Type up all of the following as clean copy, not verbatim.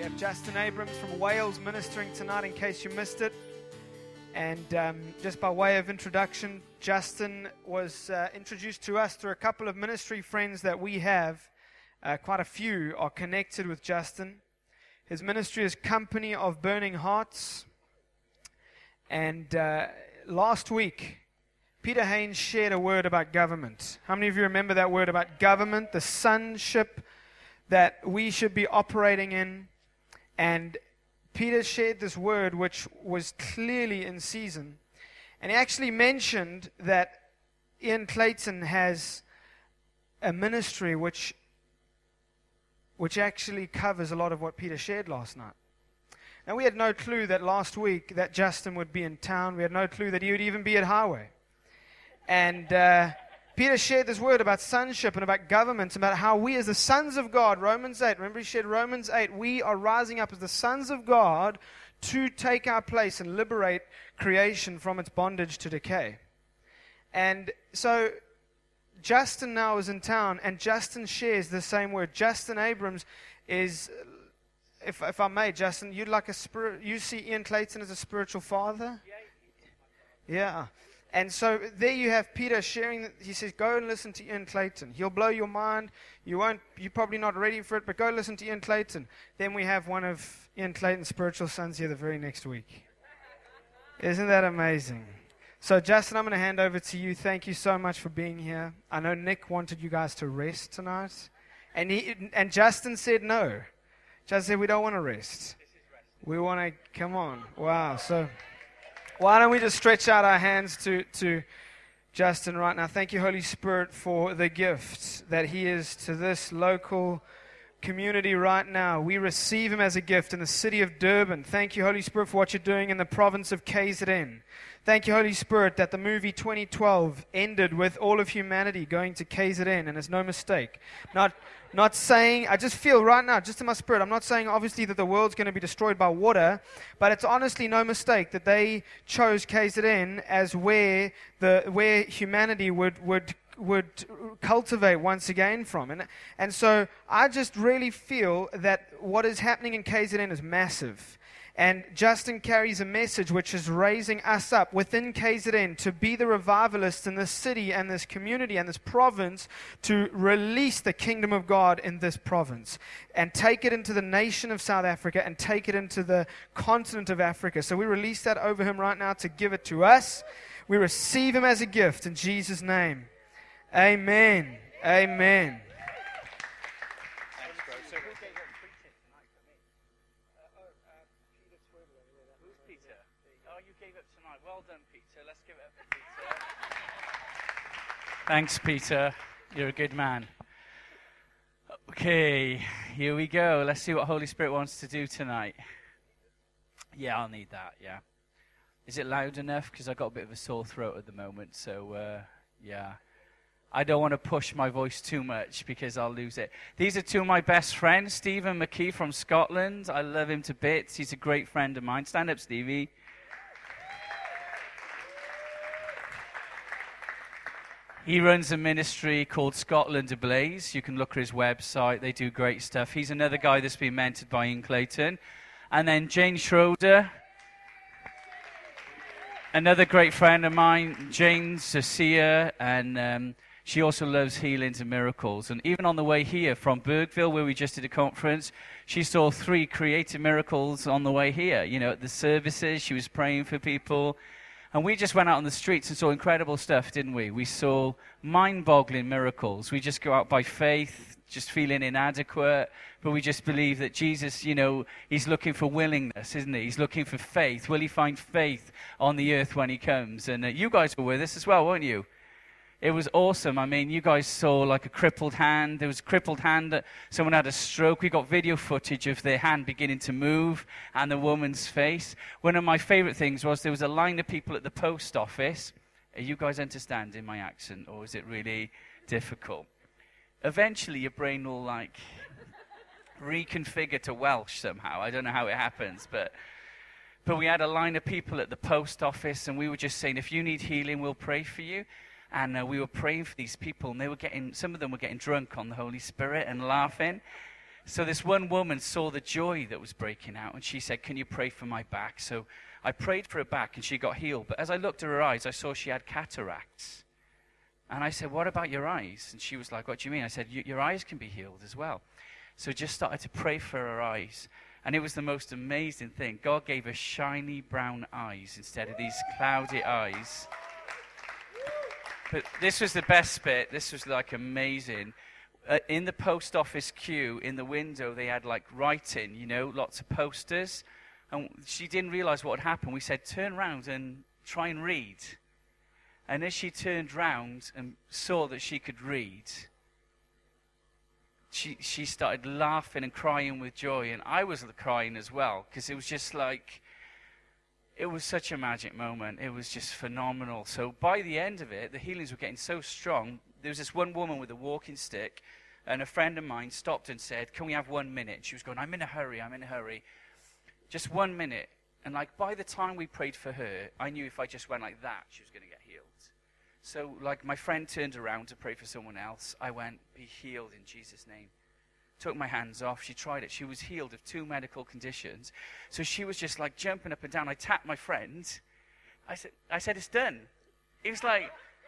have Justin Abrams from Wales ministering tonight in case you missed it. And just by way of introduction, Justin was introduced to us through a couple of ministry friends that we have. Quite a few are connected with Justin. His ministry is Company of Burning Hearts. And last week, Peter Haynes shared a word about government. How many of you remember that word about government, the sonship that we should be operating in? And Peter shared this word which was clearly in season. And he actually mentioned that Ian Clayton has a ministry which actually covers a lot of what Peter shared last night. Now, we had no clue that last week that Justin would be in town. We had no clue that he would even be at Highway. And Peter shared this word about sonship and about government, about how we as the sons of God, Romans 8, remember he shared Romans 8, we are rising up as the sons of God to take our place and liberate creation from its bondage to decay. And so Justin now is in town, and Justin shares the same word. Justin Abrams is, if I may, Justin, you see Ian Clayton as a spiritual father? Yeah. And so there you have Peter sharing, he says, go and listen to Ian Clayton. He'll blow your mind. You're probably not ready for it, but go listen to Ian Clayton. Then we have one of Ian Clayton's spiritual sons here the very next week. Isn't that amazing? So Justin, I'm going to hand over to you. Thank you so much for being here. I know Nick wanted you guys to rest tonight. And Justin said no. Justin said we don't want to rest. We want to, come on. Wow. So why don't we just stretch out our hands to Justin right now. Thank you, Holy Spirit, for the gift that he is to this local community right now. We receive him as a gift in the city of Durban. Thank you, Holy Spirit, for what you're doing in the province of KZN. Thank you, Holy Spirit, that the movie 2012 ended with all of humanity going to KZN, and it's no mistake. Not saying, I just feel right now, just in my spirit, I'm not saying obviously that the world's going to be destroyed by water, but it's honestly no mistake that they chose KZN as where humanity would cultivate once again from. And so I just really feel that what is happening in KZN is massive. And Justin carries a message which is raising us up within KZN to be the revivalists in this city and this community and this province, to release the kingdom of God in this province and take it into the nation of South Africa and take it into the continent of Africa. So we release that over him right now to give it to us. We receive him as a gift in Jesus' name. Amen. Amen. Thanks, Peter. You're a good man. Okay, here we go. Let's see what Holy Spirit wants to do tonight. Yeah, I'll need that, yeah. Is it loud enough? Because I've got a bit of a sore throat at the moment, so, yeah. I don't want to push my voice too much because I'll lose it. These are two of my best friends, Stephen McKee from Scotland. I love him to bits. He's a great friend of mine. Stand up, Stevie. He runs a ministry called Scotland Ablaze. You can look at his website. They do great stuff. He's another guy that's been mentored by Ian Clayton. And then Jane Schroeder, another great friend of mine. Jane's a seer, and she also loves healings and miracles. And even on the way here from Bergville, where we just did a conference, she saw 3 creative miracles on the way here. You know, at the services, she was praying for people. And we just went out on the streets and saw incredible stuff, didn't we? We saw mind-boggling miracles. We just go out by faith, just feeling inadequate, but we just believe that Jesus, you know, he's looking for willingness, isn't he? He's looking for faith. Will he find faith on the earth when he comes? And you guys were with us as well, weren't you? It was awesome. I mean, you guys saw like a crippled hand. There was a crippled hand that someone had a stroke. We got video footage of their hand beginning to move and the woman's face. One of my favorite things was there was a line of people at the post office. Are you guys understanding my accent, or is it really difficult? Eventually, your brain will like reconfigure to Welsh somehow. I don't know how it happens, but we had a line of people at the post office, and we were just saying, if you need healing, we'll pray for you. And we were praying for these people, and some of them were getting drunk on the Holy Spirit and laughing. So this one woman saw the joy that was breaking out, and she said, can you pray for my back? So I prayed for her back, and she got healed. But as I looked at her eyes, I saw she had cataracts. And I said, what about your eyes? And she was like, what do you mean? I said, your eyes can be healed as well. So just started to pray for her eyes. And it was the most amazing thing. God gave her shiny brown eyes instead of these cloudy eyes. But this was the best bit. This was like amazing. In the post office queue, in the window, they had like writing, lots of posters. And she didn't realize what had happened. We said, turn around and try and read. And as she turned round and saw that she could read, she started laughing and crying with joy. And I was crying as well, because it was just like, it was such a magic moment. It was just phenomenal. So by the end of it, the healings were getting so strong. There was this one woman with a walking stick, and a friend of mine stopped and said, can we have 1 minute? She was going, I'm in a hurry. Just 1 minute. And like by the time we prayed for her, I knew if I just went like that, she was going to get healed. So like my friend turned around to pray for someone else. I went, be healed in Jesus' name. Took my hands off. She tried it. She was healed of 2 medical conditions. So she was just like jumping up and down. I tapped my friend. I said, it's done. He was like,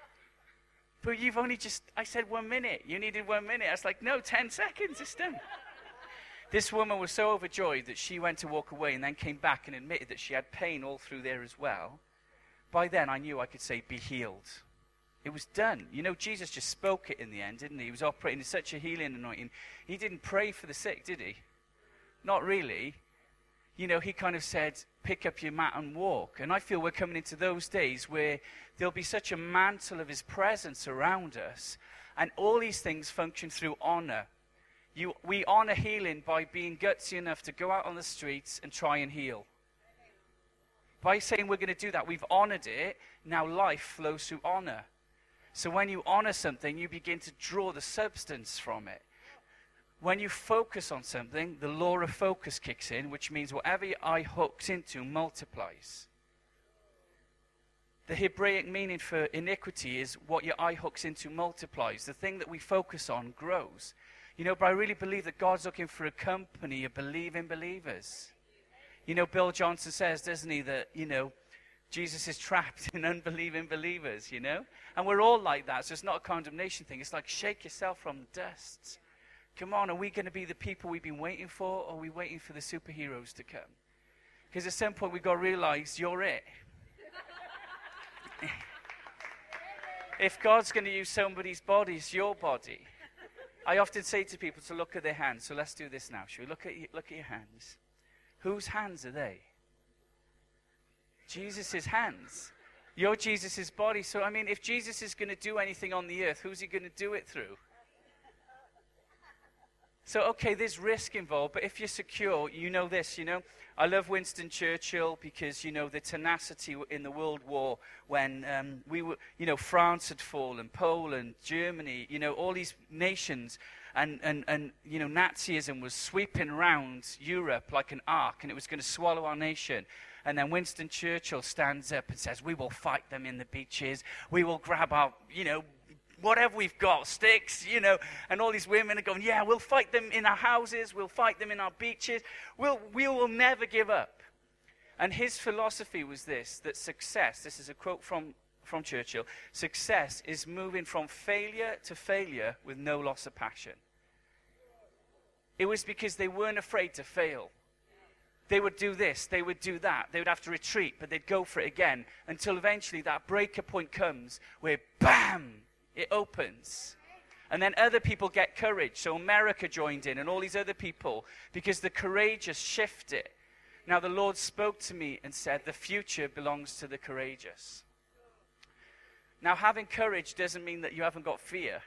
but you've only I said 1 minute. You needed 1 minute. I was like, no, 10 seconds. It's done. This woman was so overjoyed that she went to walk away and then came back and admitted that she had pain all through there as well. By then, I knew I could say, be healed. It was done. Jesus just spoke it in the end, didn't he? He was operating in such a healing anointing. He didn't pray for the sick, did he? Not really. He kind of said, pick up your mat and walk. And I feel we're coming into those days where there'll be such a mantle of his presence around us. And all these things function through honor. We honor healing by being gutsy enough to go out on the streets and try and heal. By saying we're going to do that, we've honored it. Now life flows through honor. So when you honor something, you begin to draw the substance from it. When you focus on something, the law of focus kicks in, which means whatever your eye hooks into multiplies. The Hebraic meaning for iniquity is what your eye hooks into multiplies. The thing that we focus on grows. But I really believe that God's looking for a company of believing believers. Bill Johnson says, doesn't he, that, Jesus is trapped in unbelieving believers, And we're all like that, so it's not a condemnation thing. It's like, shake yourself from the dust. Come on, are we going to be the people we've been waiting for, or are we waiting for the superheroes to come? Because at some point we've got to realize you're it. If God's going to use somebody's body, it's your body. I often say to people to look at their hands. So let's do this now. Shall we look at your hands? Whose hands are they? Jesus' hands. You're Jesus' body. So, if Jesus is going to do anything on the earth, who's he going to do it through? So, okay, there's risk involved, but if you're secure, this, I love Winston Churchill because, the tenacity in the World War when we were, France had fallen, Poland, Germany, all these nations, and Nazism was sweeping around Europe like an ark, and it was going to swallow our nation. And then Winston Churchill stands up and says, we will fight them in the beaches, we will grab our, whatever we've got, sticks, and all these women are going, yeah, we'll fight them in our houses, we'll fight them in our beaches, we will never give up. And his philosophy was this, that success, this is a quote from Churchill, success is moving from failure to failure with no loss of passion. It was because they weren't afraid to fail. They would do this, they would do that, they would have to retreat, but they'd go for it again, until eventually that breaker point comes where, bam, it opens. And then other people get courage. So America joined in and all these other people, because the courageous shift it. Now the Lord spoke to me and said, the future belongs to the courageous. Now having courage doesn't mean that you haven't got fear.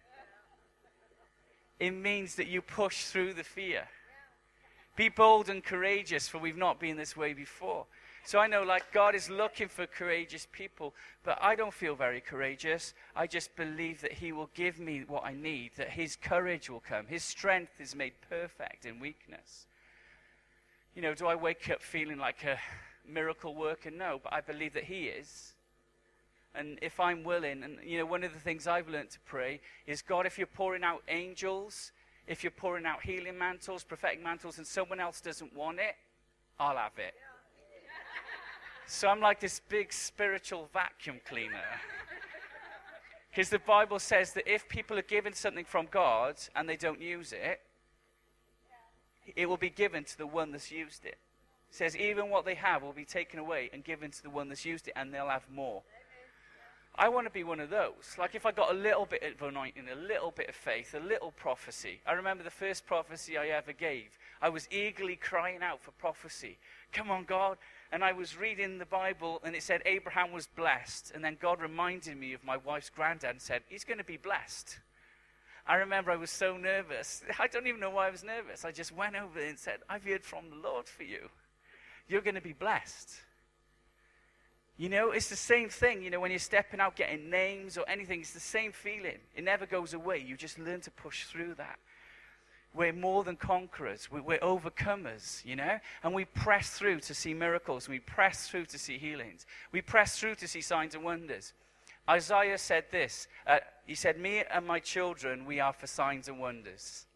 It means that you push through the fear. Be bold and courageous, for we've not been this way before. So I know, God is looking for courageous people, but I don't feel very courageous. I just believe that he will give me what I need, that his courage will come. His strength is made perfect in weakness. Do I wake up feeling like a miracle worker? No, but I believe that he is. And if I'm willing, and one of the things I've learned to pray is, God, if you're pouring out angels If you're pouring out healing mantles, prophetic mantles, and someone else doesn't want it, I'll have it. So I'm like this big spiritual vacuum cleaner. Because the Bible says that if people are given something from God and they don't use it, it will be given to the one that's used it. It says even what they have will be taken away and given to the one that's used it, and they'll have more. I want to be one of those. Like if I got a little bit of anointing, a little bit of faith, a little prophecy. I remember the first prophecy I ever gave. I was eagerly crying out for prophecy. Come on, God. And I was reading the Bible, and it said Abraham was blessed. And then God reminded me of my wife's granddad and said, he's going to be blessed. I remember I was so nervous. I don't even know why I was nervous. I just went over and said, I've heard from the Lord for you. You're going to be blessed. You know, it's the same thing. You know, when you're stepping out, getting names or anything, it's the same feeling. It never goes away. You just learn to push through that. We're more than conquerors. We're overcomers, you know? And we press through to see miracles. We press through to see healings. We press through to see signs and wonders. Isaiah said this. He said, me and my children, we are for signs and wonders.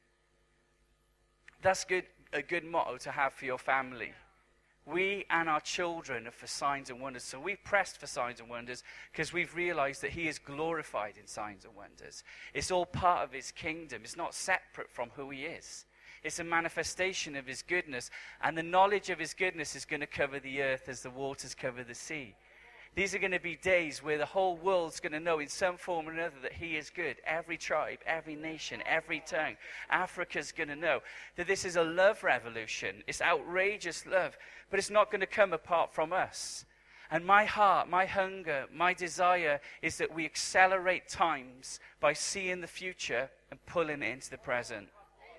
That's a good motto to have for your family. We and our children are for signs and wonders. So we've pressed for signs and wonders because we've realized that he is glorified in signs and wonders. It's all part of his kingdom. It's not separate from who he is. It's a manifestation of his goodness. And the knowledge of his goodness is going to cover the earth as the waters cover the sea. These are going to be days where the whole world's going to know in some form or another that he is good. Every tribe, every nation, every tongue. Africa's going to know that this is a love revolution. It's outrageous love. But it's not going to come apart from us. And my heart, my hunger, my desire is that we accelerate times by seeing the future and pulling it into the present.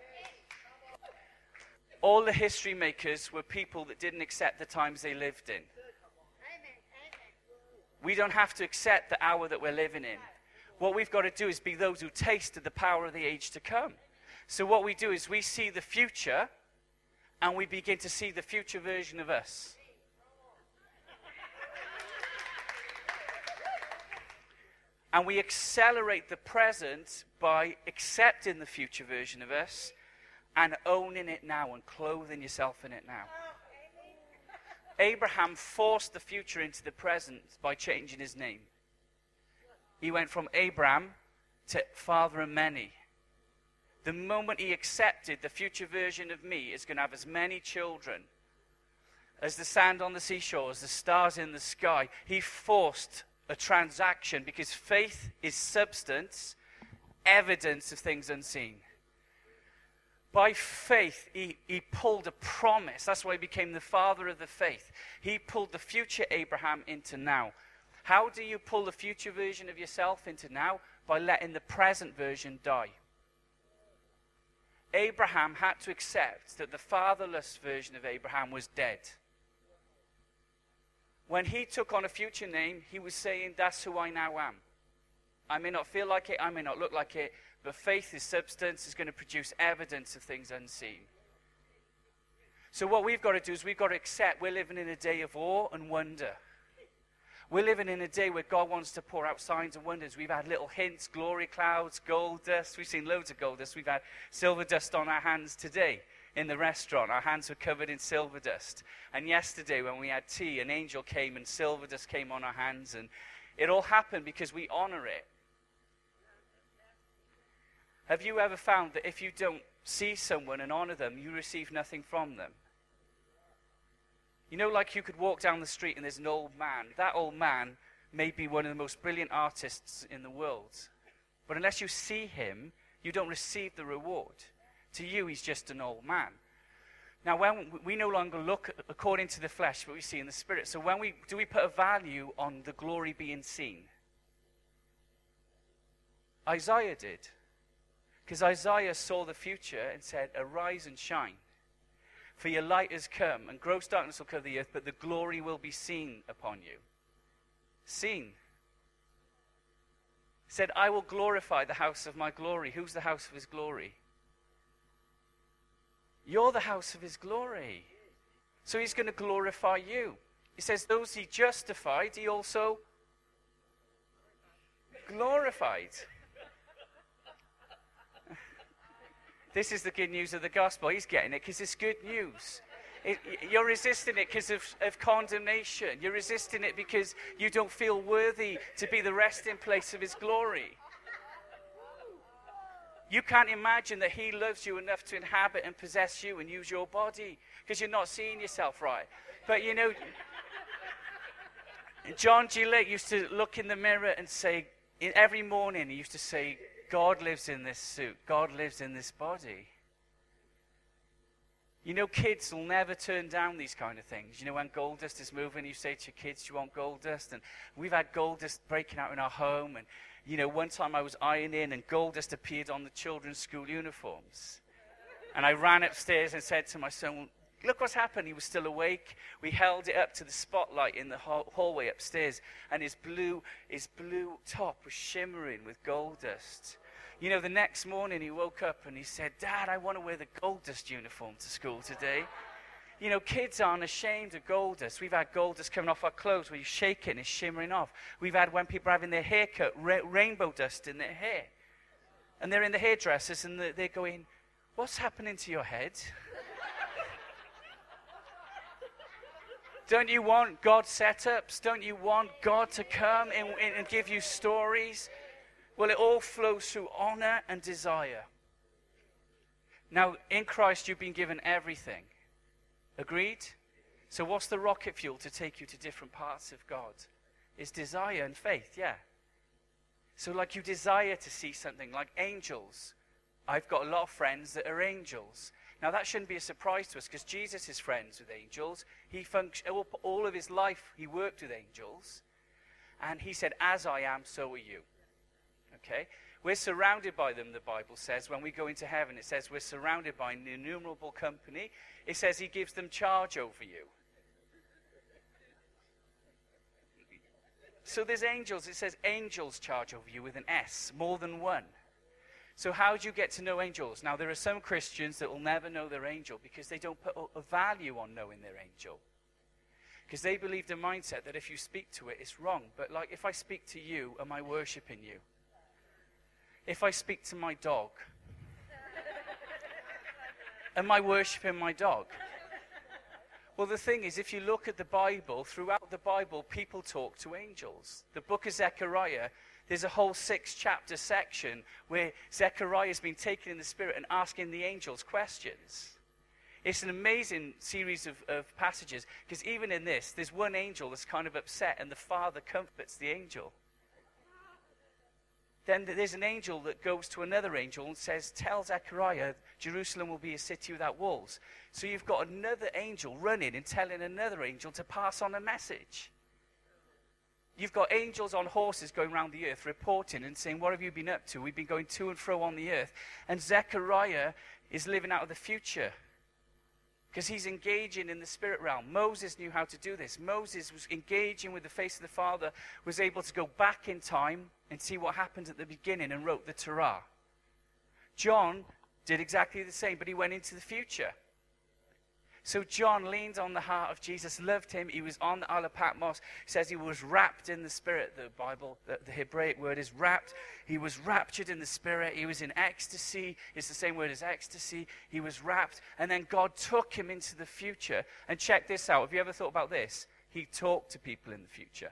All the history makers were people that didn't accept the times they lived in. We don't have to accept the hour that we're living in. What we've got to do is be those who tasted the power of the age to come. So what we do is we see the future, and we begin to see the future version of us. And we accelerate the present by accepting the future version of us and owning it now and clothing yourself in it now. Abraham forced the future into the present by changing his name. He went from Abram to father of many. The moment he accepted the future version of me is going to have as many children as the sand on the seashore, as the stars in the sky, he forced a transaction because faith is substance, evidence of things unseen. By faith, he pulled a promise. That's why he became the father of the faith. He pulled the future Abraham into now. How do you pull the future version of yourself into now? By letting the present version die. Abraham had to accept that the fatherless version of Abraham was dead. When he took on a future name, he was saying, that's who I now am. I may not feel like it, I may not look like it, but faith is substance, is going to produce evidence of things unseen. So what we've got to do is we've got to accept we're living in a day of awe and wonder. We're living in a day where God wants to pour out signs and wonders. We've had little hints, glory clouds, gold dust. We've seen loads of gold dust. We've had silver dust on our hands today in the restaurant. Our hands were covered in silver dust. And yesterday when we had tea, an angel came and silver dust came on our hands. And it all happened because we honor it. Have you ever found that if you don't see someone and honor them, you receive nothing from them? You know, like you could walk down the street and there's an old man. That old man may be one of the most brilliant artists in the world. But unless you see him, you don't receive the reward. To you, he's just an old man. Now, when we no longer look according to the flesh, but we see in the spirit. So when we put a value on the glory being seen? Isaiah did. Because Isaiah saw the future and said, arise and shine. For your light has come, and gross darkness will cover the earth, but the glory will be seen upon you. Seen. He said, I will glorify the house of my glory. Who's the house of his glory? You're the house of his glory. So he's going to glorify you. He says, those he justified, he also glorified. This is the good news of the gospel. He's getting it because it's good news. You're resisting it because of condemnation. You're resisting it because you don't feel worthy to be the resting place of his glory. You can't imagine that he loves you enough to inhabit and possess you and use your body because you're not seeing yourself right. But you know, John G. Lake used to look in the mirror and say, every morning he used to say, God lives in this suit. God lives in this body. You know, kids will never turn down these kind of things. You know, when gold dust is moving, you say to your kids, do you want gold dust? And we've had gold dust breaking out in our home. And, you know, one time I was ironing and gold dust appeared on the children's school uniforms. And I ran upstairs and said to my son, look what's happened. He was still awake. We held it up to the spotlight in the hallway upstairs. And his blue top was shimmering with gold dust. You know, the next morning he woke up and he said, Dad, I want to wear the gold dust uniform to school today. You know, kids aren't ashamed of gold dust. We've had gold dust coming off our clothes where you shake it and it's shimmering off. We've had when people are having their hair cut, rainbow dust in their hair. And they're in the hairdressers and they're going, what's happening to your head? Don't you want God setups? Don't you want God to come and give you stories? Well, it all flows through honor and desire. Now, in Christ, you've been given everything. Agreed? So what's the rocket fuel to take you to different parts of God? It's desire and faith, yeah. So like you desire to see something like angels. I've got a lot of friends that are angels. Now, that shouldn't be a surprise to us because Jesus is friends with angels. All of his life, he worked with angels. And he said, as I am, so are you. Okay? We're surrounded by them, the Bible says. When we go into heaven, it says we're surrounded by an innumerable company. It says he gives them charge over you. So there's angels. It says angels charge over you with an S, more than one. So how do you get to know angels? Now, there are some Christians that will never know their angel because they don't put a value on knowing their angel. Because they believe the mindset that if you speak to it, it's wrong. But like, if I speak to you, am I worshiping you? If I speak to my dog, am I worshiping my dog? Well, the thing is, if you look at the Bible, throughout the Bible, people talk to angels. The book of Zechariah, there's a whole 6-chapter section where Zechariah has been taken in the Spirit and asking the angels questions. It's an amazing series of passages, because even in this, there's one angel that's kind of upset, and the Father comforts the angel. Then there's an angel that goes to another angel and says, tell Zechariah, Jerusalem will be a city without walls. So you've got another angel running and telling another angel to pass on a message. You've got angels on horses going around the earth reporting and saying, what have you been up to? We've been going to and fro on the earth. And Zechariah is living out of the future because he's engaging in the spirit realm. Moses knew how to do this. Moses was engaging with the face of the Father, was able to go back in time and see what happened at the beginning and wrote the Torah. John did exactly the same, but he went into the future. So John leaned on the heart of Jesus, loved him. He was on the Isle of Patmos. It says he was wrapped in the Spirit. The Bible, the Hebraic word is wrapped. He was raptured in the Spirit. He was in ecstasy. It's the same word as ecstasy. He was wrapped. And then God took him into the future. And check this out. Have you ever thought about this? He talked to people in the future.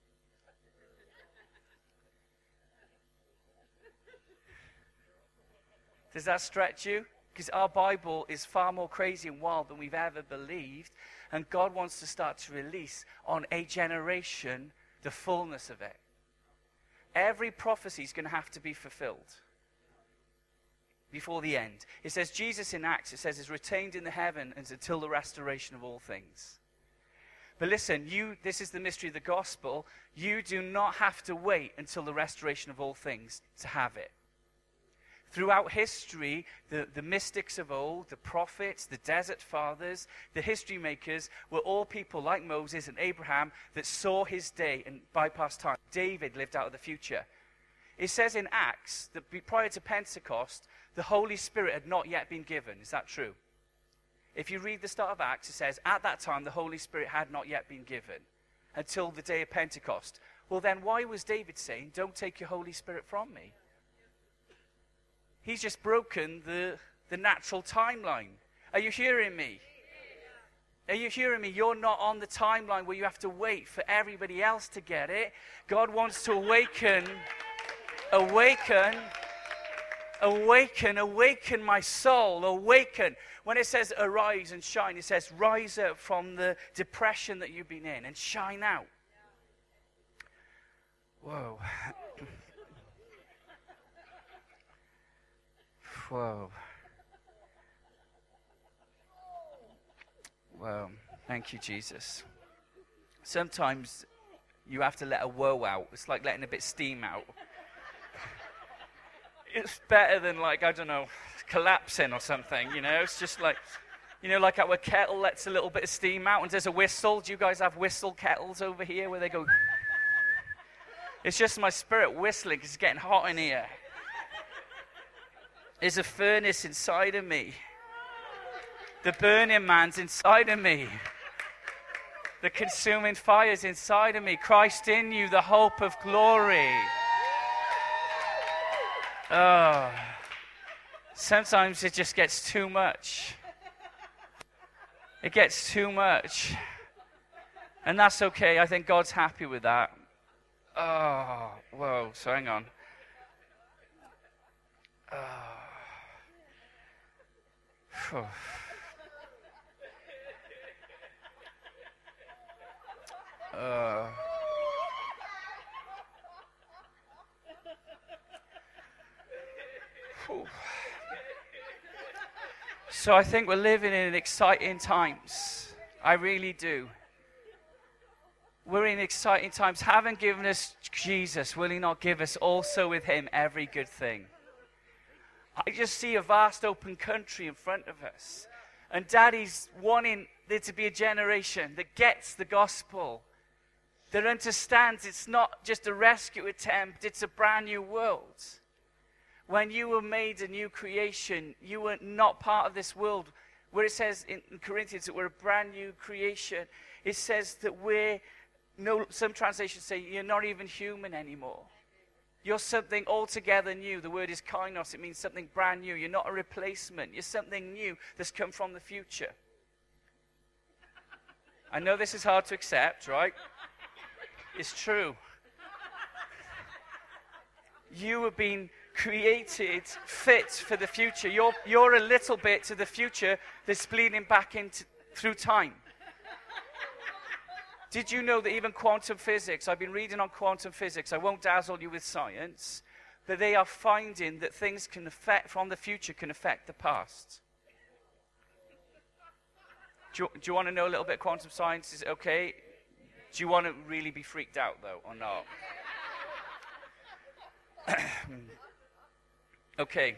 Does that stretch you? Because our Bible is far more crazy and wild than we've ever believed. And God wants to start to release on a generation the fullness of it. Every prophecy is going to have to be fulfilled before the end. It says Jesus in Acts, it says, is retained in the heaven until the restoration of all things. But listen, this is the mystery of the gospel. You do not have to wait until the restoration of all things to have it. Throughout history, the mystics of old, the prophets, the desert fathers, the history makers were all people like Moses and Abraham that saw his day and bypassed time. David lived out of the future. It says in Acts that prior to Pentecost, the Holy Spirit had not yet been given. Is that true? If you read the start of Acts, it says, at that time, the Holy Spirit had not yet been given until the day of Pentecost. Well, then why was David saying, don't take your Holy Spirit from me? He's just broken the the natural timeline. Are you hearing me? Are you hearing me? You're not on the timeline where you have to wait for everybody else to get it. God wants to awaken my soul, awaken. When it says arise and shine, it says rise up from the depression that you've been in and shine out. Whoa. Whoa. Whoa. Thank you, Jesus. Sometimes you have to let a whoa out. It's like letting a bit of steam out. It's better than, like, I don't know, collapsing or something, you know? It's just like, you know, like how a kettle lets a little bit of steam out and there's a whistle. Do you guys have whistle kettles over here where they go? It's just my spirit whistling because it's getting hot in here. There's a furnace inside of me. The burning man's inside of me. The consuming fire's inside of me. Christ in you, the hope of glory. Oh, sometimes it just gets too much. It gets too much. And that's okay. I think God's happy with that. Oh, whoa. So hang on. Oh. So I think we're living in exciting times. I really do. We're in exciting times. Having given us Jesus, will he not give us also with him every good thing? I just see a vast open country in front of us. And Daddy's wanting there to be a generation that gets the gospel, that understands it's not just a rescue attempt, it's a brand new world. When you were made a new creation, you were not part of this world. Where it says in Corinthians that we're a brand new creation, it says that some translations say you're not even human anymore. You're something altogether new. The word is kainos. It means something brand new. You're not a replacement. You're something new that's come from the future. I know this is hard to accept, right? It's true. You have been created fit for the future. You're a little bit to the future that's bleeding back through time. Did you know that even quantum physics, I've been reading on quantum physics, I won't dazzle you with science, but they are finding that things from the future can affect the past. Do you want to know a little bit of quantum science? Is it okay? Do you want to really be freaked out, though, or not? Okay.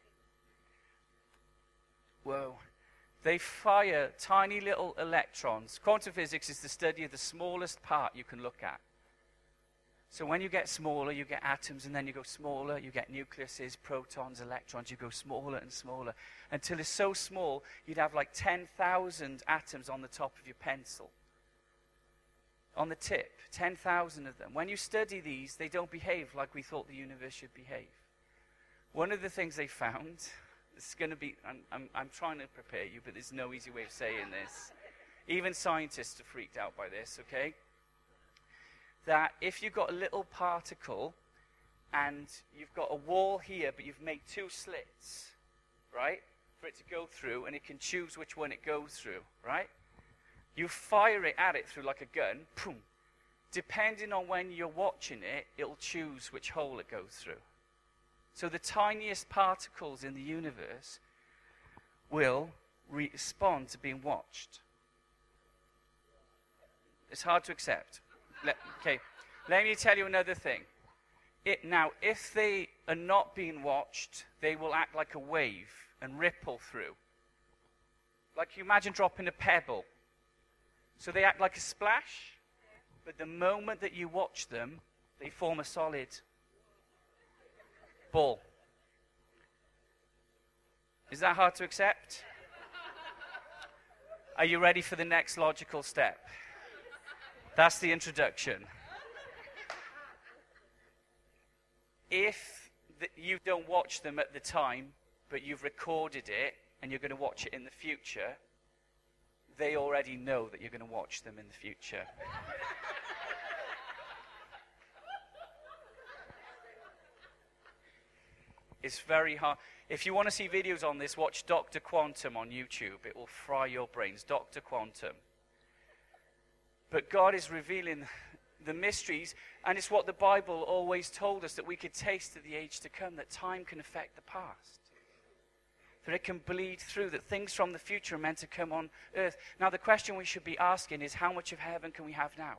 Whoa. They fire tiny little electrons. Quantum physics is the study of the smallest part you can look at. So when you get smaller, you get atoms, and then you go smaller, you get nucleuses, protons, electrons, you go smaller and smaller, until it's so small, you'd have like 10,000 atoms on the top of your pencil. On the tip, 10,000 of them. When you study these, they don't behave like we thought the universe should behave. One of the things they found, it's going to be, I'm trying to prepare you, but there's no easy way of saying this. Even scientists are freaked out by this, okay? That if you've got a little particle and you've got a wall here, but you've made two slits, right, for it to go through, and it can choose which one it goes through, right? You fire it at it through like a gun, boom. Depending on when you're watching it, it'll choose which hole it goes through. So the tiniest particles in the universe will respond to being watched. It's hard to accept. Let me tell you another thing. Now, if they are not being watched, they will act like a wave and ripple through. Like you imagine dropping a pebble. So they act like a splash, but the moment that you watch them, they form a solid ball. Is that hard to accept? Are you ready for the next logical step? That's the introduction. If you don't watch them at the time, but you've recorded it and you're going to watch it in the future, they already know that you're going to watch them in the future. It's very hard. If you want to see videos on this, watch Dr. Quantum on YouTube. It will fry your brains. Dr. Quantum. But God is revealing the mysteries, and it's what the Bible always told us, that we could taste of the age to come, that time can affect the past. That it can bleed through, that things from the future are meant to come on earth. Now, the question we should be asking is, how much of heaven can we have now?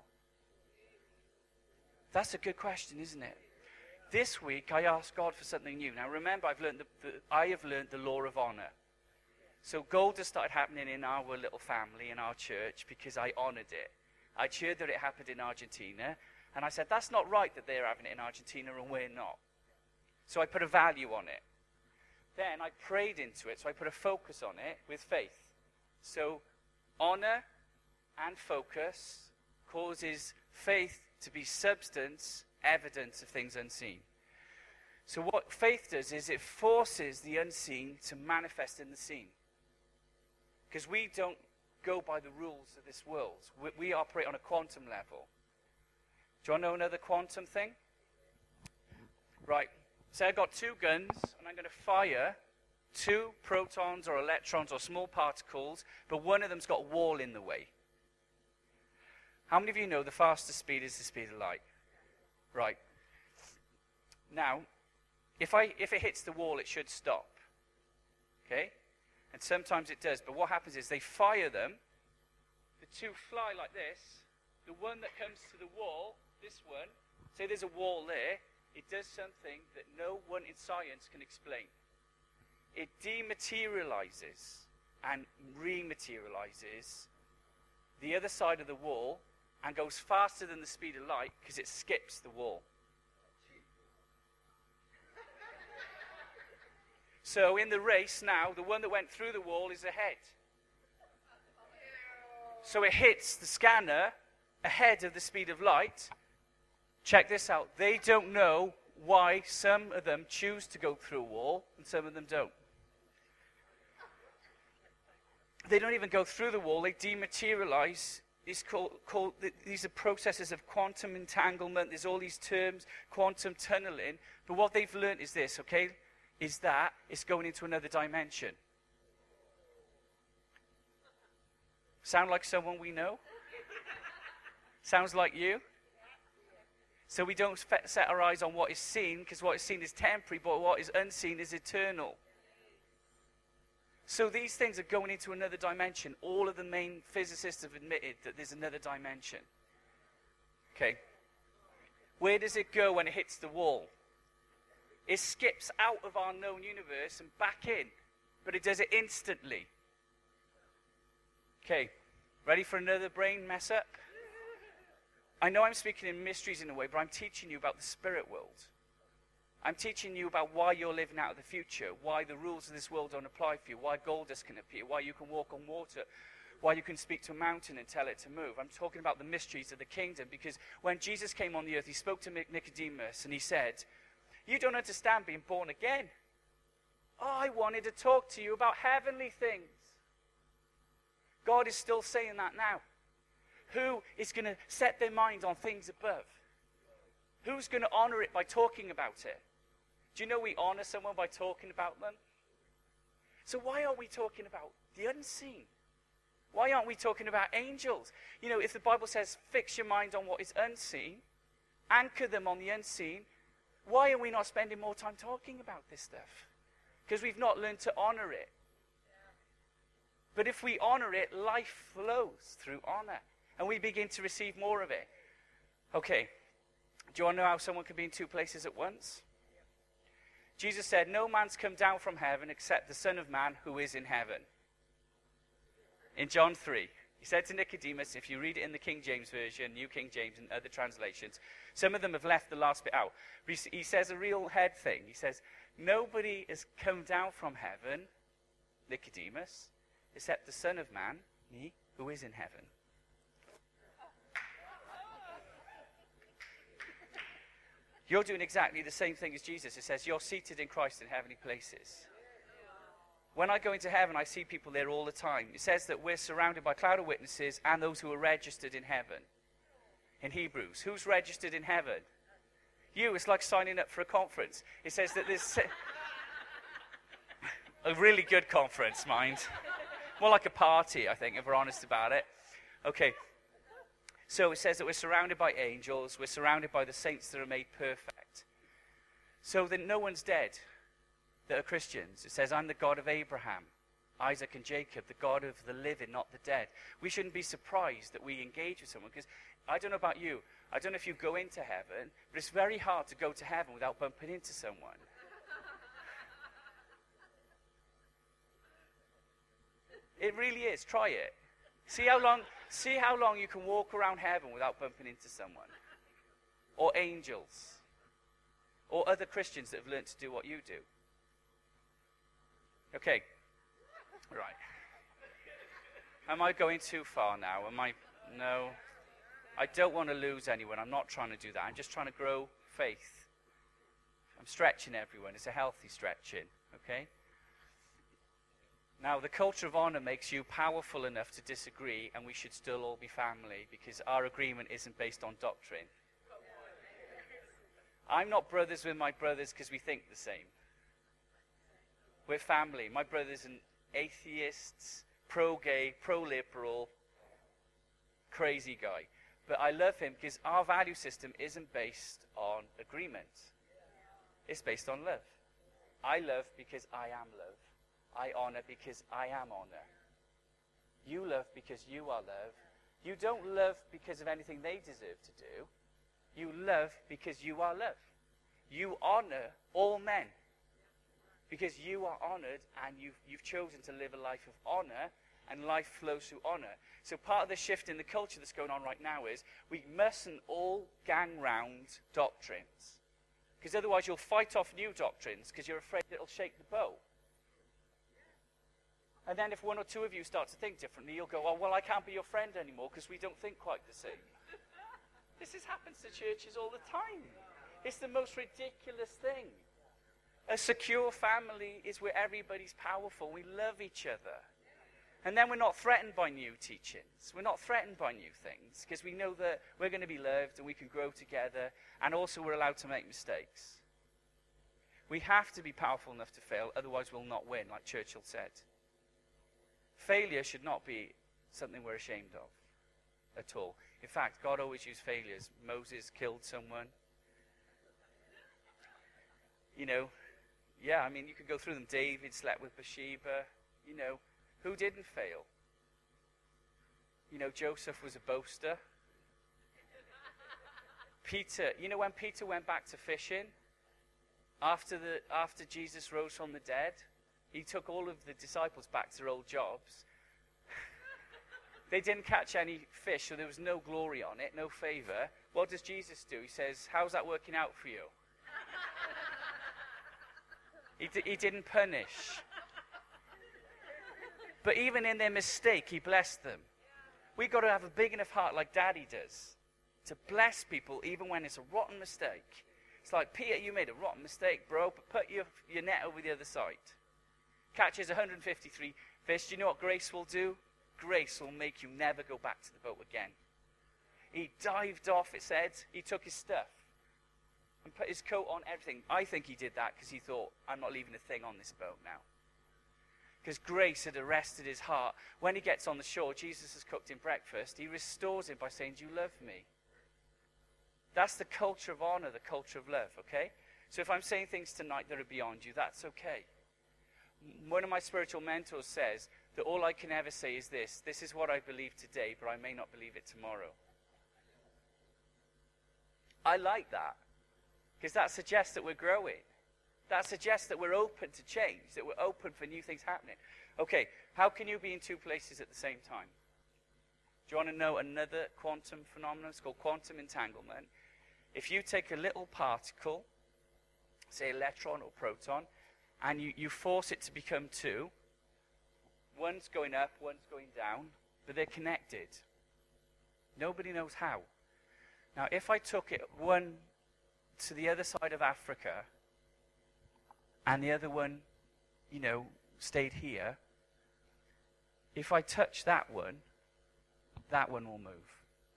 That's a good question, isn't it? This week, I asked God for something new. Now, remember, I have learned the law of honor. So gold has started happening in our little family, in our church, because I honored it. I cheered that it happened in Argentina, and I said, that's not right that they're having it in Argentina and we're not. So I put a value on it. Then I prayed into it, so I put a focus on it with faith. So honor and focus causes faith to be substance, evidence of things unseen. So what faith does is it forces the unseen to manifest in the seen. Because we don't go by the rules of this world. We operate on a quantum level. Do you want to know another quantum thing? Right. Say I've got two guns, and I'm going to fire 2 protons or electrons or small particles, but one of them's got a wall in the way. How many of you know the fastest speed is the speed of light? Right. Now, if it hits the wall, it should stop. Okay? And sometimes it does. But what happens is they fire them. The 2 fly like this. The one that comes to the wall, this one, say there's a wall there, it does something that no one in science can explain. It dematerializes and rematerializes the other side of the wall and goes faster than the speed of light because it skips the wall. So in the race now, the one that went through the wall is ahead. So it hits the scanner ahead of the speed of light. Check this out. They don't know why some of them choose to go through a wall and some of them don't. They don't even go through the wall. They dematerialize. These are processes of quantum entanglement. There's all these terms, quantum tunneling. But what they've learned is this, okay? Is that it's going into another dimension. Sound like someone we know? Sounds like you? So we don't set our eyes on what is seen, because what is seen is temporary, but what is unseen is eternal. So these things are going into another dimension. All of the main physicists have admitted that there's another dimension. Okay. Where does it go when it hits the wall? It skips out of our known universe and back in, but it does it instantly. Okay, ready for another brain mess up? I know I'm speaking in mysteries in a way, but I'm teaching you about the spirit world. I'm teaching you about why you're living out of the future, why the rules of this world don't apply for you, why gold dust can appear, why you can walk on water, why you can speak to a mountain and tell it to move. I'm talking about the mysteries of the kingdom, because when Jesus came on the earth, he spoke to Nicodemus and he said, you don't understand being born again. I wanted to talk to you about heavenly things. God is still saying that now. Who is going to set their mind on things above? Who's going to honor it by talking about it? Do you know we honor someone by talking about them? So why aren't we talking about the unseen? Why aren't we talking about angels? You know, if the Bible says fix your mind on what is unseen, anchor them on the unseen, why are we not spending more time talking about this stuff? Because we've not learned to honor it. But if we honor it, life flows through honor. And we begin to receive more of it. Okay. Do you want to know how someone can be in 2 places at once? Jesus said, no man's come down from heaven except the Son of Man who is in heaven. In John 3. He said to Nicodemus, if you read it in the King James Version, New King James and other translations, some of them have left the last bit out. But he says a real head thing. He says, nobody has come down from heaven, Nicodemus, except the Son of Man, me, who is in heaven. You're doing exactly the same thing as Jesus. It says you're seated in Christ in heavenly places. When I go into heaven, I see people there all the time. It says that we're surrounded by a cloud of witnesses and those who are registered in heaven. In Hebrews, who's registered in heaven? You. It's like signing up for a conference. It says that there's a really good conference, mind. More like a party, I think, if we're honest about it. Okay. So it says that we're surrounded by angels. We're surrounded by the saints that are made perfect. So that no one's dead that are Christians. It says, I'm the God of Abraham, Isaac, and Jacob, the God of the living, not the dead. We shouldn't be surprised that we engage with someone, because I don't know about you. I don't know if you go into heaven, but it's very hard to go to heaven without bumping into someone. It really is. Try it. See how long you can walk around heaven without bumping into someone. Or angels. Or other Christians that have learned to do what you do. Okay. Right. Am I going too far now? No. I don't want to lose anyone. I'm not trying to do that. I'm just trying to grow faith. I'm stretching everyone. It's a healthy stretching. Okay? Now, the culture of honor makes you powerful enough to disagree, and we should still all be family, because our agreement isn't based on doctrine. I'm not brothers with my brothers because we think the same. We're family. My brother's an atheist, pro-gay, pro-liberal, crazy guy. But I love him because our value system isn't based on agreement. It's based on love. I love because I am love. I honor because I am honor. You love because you are love. You don't love because of anything they deserve to do. You love because you are love. You honor all men because you are honored, and you've chosen to live a life of honor, and life flows through honor. So part of the shift in the culture that's going on right now is we mustn't all gang round doctrines, because otherwise you'll fight off new doctrines because you're afraid it'll shake the boat. And then if one or two of you start to think differently, you'll go, oh, well, I can't be your friend anymore because we don't think quite the same. This happens to churches all the time. It's the most ridiculous thing. A secure family is where everybody's powerful. We love each other. And then we're not threatened by new teachings. We're not threatened by new things because we know that we're going to be loved and we can grow together, and also we're allowed to make mistakes. We have to be powerful enough to fail, otherwise we'll not win, like Churchill said. Failure should not be something we're ashamed of at all. In fact, God always used failures. Moses killed someone. You know, yeah, I mean, you could go through them. David slept with Bathsheba. You know, who didn't fail? You know, Joseph was a boaster. Peter, you know, when Peter went back to fishing, after Jesus rose from the dead, he took all of the disciples back to their old jobs. They didn't catch any fish, so there was no glory on it, no favor. What does Jesus do? He says, how's that working out for you? He didn't punish. But even in their mistake, he blessed them. We've got to have a big enough heart like Daddy does to bless people even when it's a rotten mistake. It's like, Peter, you made a rotten mistake, bro, but put your net over the other side. Catches 153 fish. Do you know what grace will do? Grace will make you never go back to the boat again. He dived off, it said. He took his stuff and put his coat on, everything. I think he did that because he thought, I'm not leaving a thing on this boat now. Because grace had arrested his heart. When he gets on the shore, Jesus has cooked him breakfast. He restores him by saying, do you love me? That's the culture of honor, the culture of love, okay? So if I'm saying things tonight that are beyond you, that's okay. One of my spiritual mentors says that all I can ever say is this is what I believe today, but I may not believe it tomorrow. I like that, because that suggests that we're growing. That suggests that we're open to change, that we're open for new things happening. Okay, how can you be in two places at the same time? Do you want to know another quantum phenomenon? It's called quantum entanglement. If you take a little particle, say electron or proton, and you force it to become two, one's going up, one's going down, but they're connected. Nobody knows how. Now, if I took it one to the other side of Africa, and the other one, you know, stayed here, if I touch that one will move.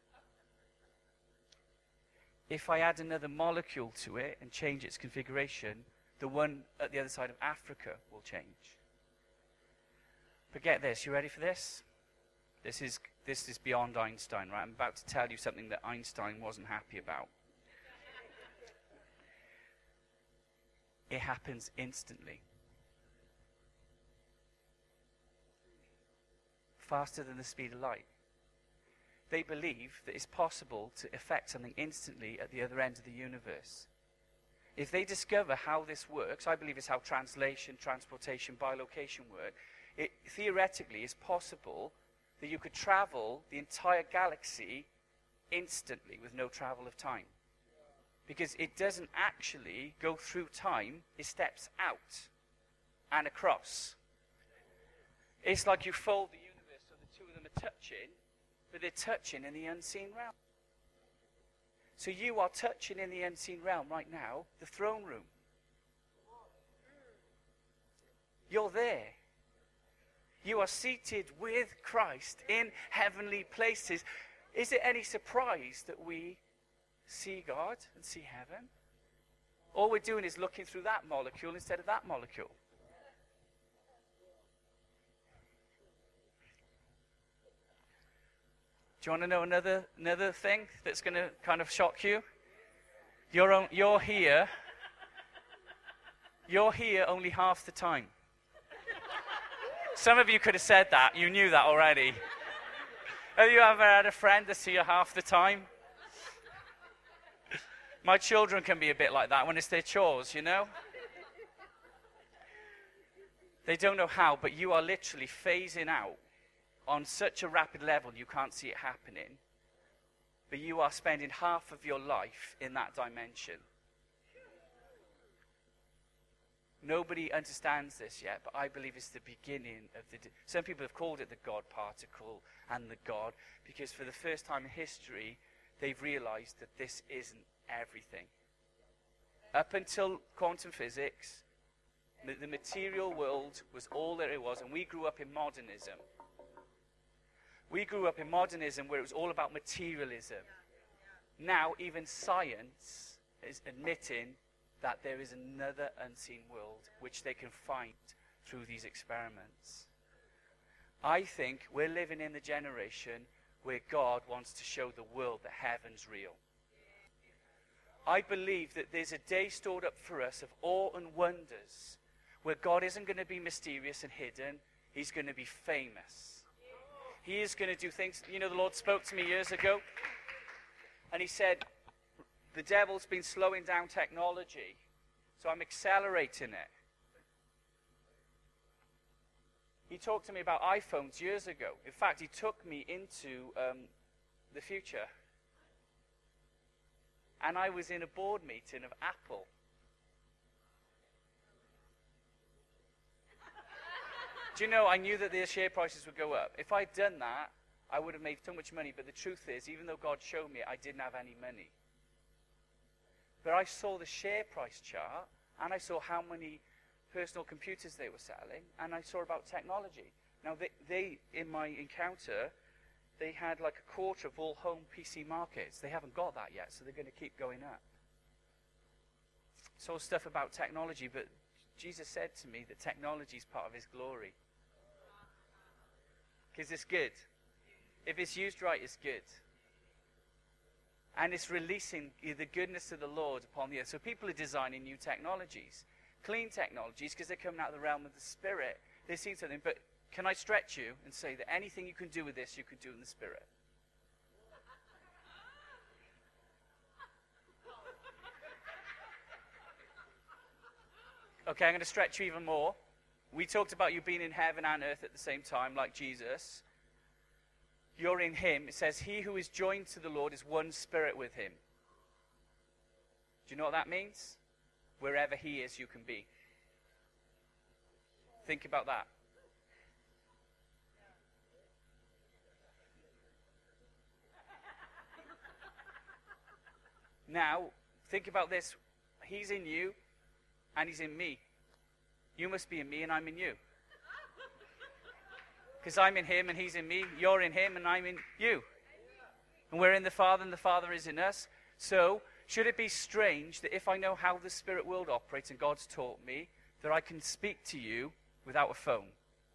If I add another molecule to it and change its configuration, the one at the other side of Africa will change. But get this, you ready for this? This is beyond Einstein, right? I'm about to tell you something that Einstein wasn't happy about. It happens instantly. Faster than the speed of light. They believe that it's possible to affect something instantly at the other end of the universe. If they discover how this works, I believe it's how translation, transportation, bilocation work, it theoretically is possible that you could travel the entire galaxy instantly with no travel of time. Because it doesn't actually go through time, it steps out and across. It's like you fold the universe so the two of them are touching, but they're touching in the unseen realm. So you are touching in the unseen realm right now, the throne room. You're there. You are seated with Christ in heavenly places. Is it any surprise that we see God and see heaven? All we're doing is looking through that molecule instead of that molecule. Do you want to know another thing that's going to kind of shock you? You're here only half the time. Some of you could have said that. You knew that already. Have you ever had a friend that's here half the time? My children can be a bit like that when it's their chores, you know? They don't know how, but you are literally phasing out on such a rapid level you can't see it happening. But you are spending half of your life in that dimension. Nobody understands this yet, but I believe it's the beginning of some people have called it the God particle and the God, because for the first time in history, they've realized that this isn't everything. Up until quantum physics, the material world was all that it was, and we grew up in modernism. We grew up in modernism where it was all about materialism. Now, even science is admitting that there is another unseen world which they can find through these experiments. I think we're living in the generation where God wants to show the world that heaven's real. I believe that there's a day stored up for us of awe and wonders where God isn't going to be mysterious and hidden. He's going to be famous. He is going to do things. You know, the Lord spoke to me years ago, and he said, the devil's been slowing down technology, so I'm accelerating it. He talked to me about iPhones years ago. In fact, he took me into the future. And I was in a board meeting of Apple. Do you know, I knew that their share prices would go up. If I'd done that, I would have made so much money. But the truth is, even though God showed me, I didn't have any money. But I saw the share price chart, and I saw how many personal computers they were selling, and I saw about technology. Now, they in my encounter, they had like a quarter of all home PC markets. They haven't got that yet, so they're going to keep going up. Saw stuff about technology, but Jesus said to me that technology is part of his glory. Because it's good. If it's used right, it's good. And it's releasing the goodness of the Lord upon the earth. So people are designing new technologies, clean technologies, because they're coming out of the realm of the Spirit. They're seeing something. But can I stretch you and say that anything you can do with this, you can do in the Spirit? Okay, I'm going to stretch you even more. We talked about you being in heaven and earth at the same time, like Jesus. You're in him. It says, he who is joined to the Lord is one spirit with him. Do you know what that means? Wherever he is, you can be. Think about that. Now, think about this. He's in you, and he's in me. You must be in me, and I'm in you. Because I'm in him and he's in me. You're in him and I'm in you. And we're in the Father and the Father is in us. So, should it be strange that if I know how the spirit world operates and God's taught me, that I can speak to you without a phone?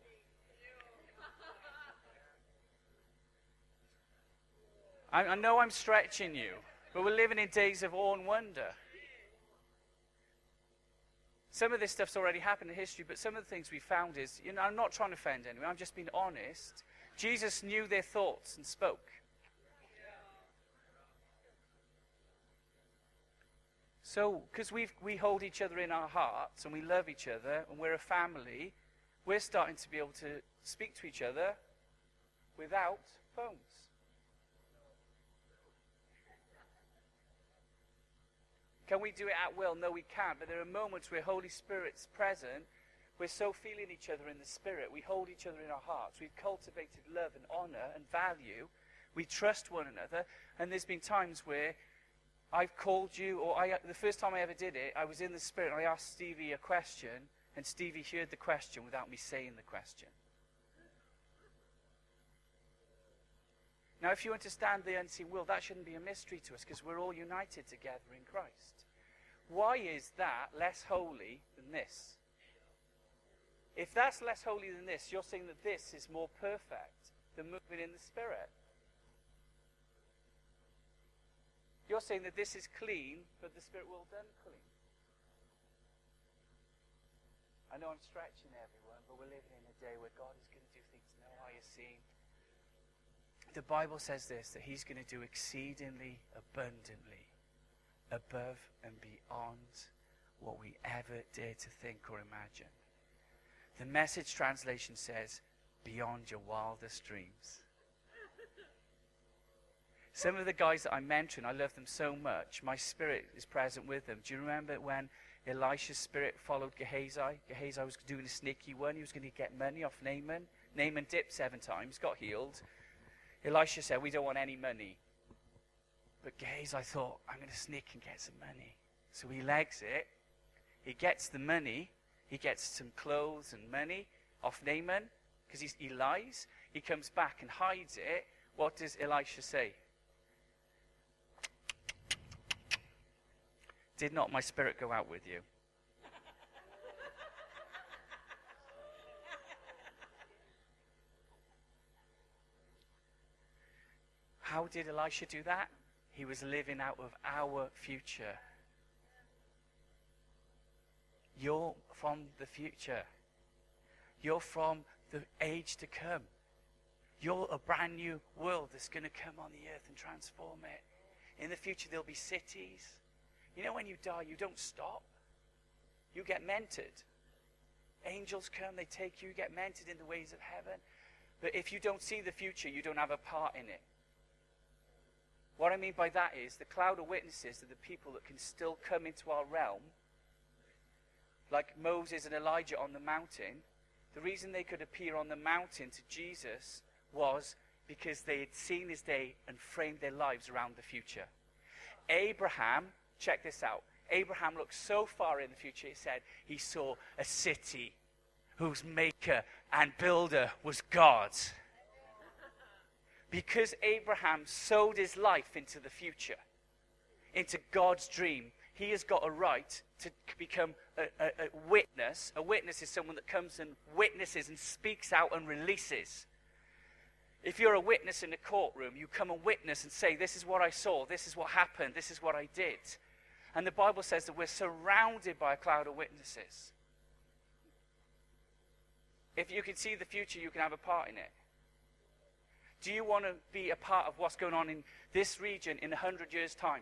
I know I'm stretching you, but we're living in days of awe and wonder. Some of this stuff's already happened in history, but some of the things we found is, I'm not trying to offend anyone, I'm just being honest. Jesus knew their thoughts and spoke. So, because we hold each other in our hearts and we love each other and we're a family, we're starting to be able to speak to each other without phones. Can we do it at will? No, we can't. But there are moments where Holy Spirit's present. We're so feeling each other in the Spirit. We hold each other in our hearts. We've cultivated love and honor and value. We trust one another. And there's been times where I've called you, or the first time I ever did it, I was in the Spirit and I asked Stevie a question, and Stevie heard the question without me saying the question. Now, if you understand the unseen world, that shouldn't be a mystery to us because we're all united together in Christ. Why is that less holy than this? If that's less holy than this, you're saying that this is more perfect than moving in the Spirit. You're saying that this is clean, but the Spirit world's unclean. I know I'm stretching everyone, but we're living in a day where God is going to do things no eye has seen. The Bible says this, that he's going to do exceedingly abundantly above and beyond what we ever dare to think or imagine. The Message translation says, beyond your wildest dreams. Some of the guys that I'm mentoring, I love them so much. My spirit is present with them. Do you remember when Elisha's spirit followed Gehazi? Gehazi was doing a sneaky one. He was going to get money off Naaman. Naaman dipped 7 times, got healed. Elisha said, we don't want any money. But Gehazi thought, I'm going to sneak and get some money. So he legs it. He gets the money. He gets some clothes and money off Naaman because he lies. He comes back and hides it. What does Elisha say? Did not my spirit go out with you? How did Elisha do that? He was living out of our future. You're from the future. You're from the age to come. You're a brand new world that's going to come on the earth and transform it. In the future, there'll be cities. You know, when you die, you don't stop. You get mentored. Angels come, they take you, you get mentored in the ways of heaven. But if you don't see the future, you don't have a part in it. What I mean by that is the cloud of witnesses are the people that can still come into our realm, like Moses and Elijah on the mountain. The reason they could appear on the mountain to Jesus was because they had seen his day and framed their lives around the future. Abraham, check this out. Abraham looked so far in the future, he said he saw a city whose maker and builder was God. Because Abraham sowed his life into the future, into God's dream, he has got a right to become a witness. A witness is someone that comes and witnesses and speaks out and releases. If you're a witness in a courtroom, you come and witness and say, this is what I saw, this is what happened, this is what I did. And the Bible says that we're surrounded by a cloud of witnesses. If you can see the future, you can have a part in it. Do you want to be a part of what's going on in this region in 100 years' time?